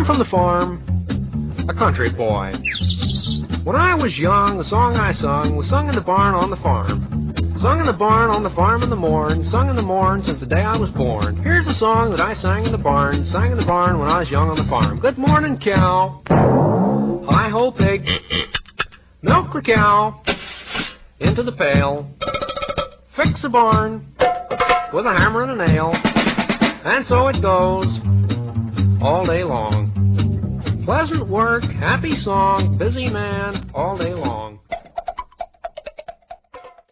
I'm from the farm, a country boy. When I was young, the song I sung was sung in the barn on the farm. Sung in the barn on the farm in the morn, sung in the morn since the day I was born. Here's a song that I sang in the barn when I was young on the farm. Good morning, cow. Hi-ho, pig. Milk the cow into the pail. Fix the barn with a hammer and a nail. And so it goes all day long. Pleasant work, happy song, busy man all day long.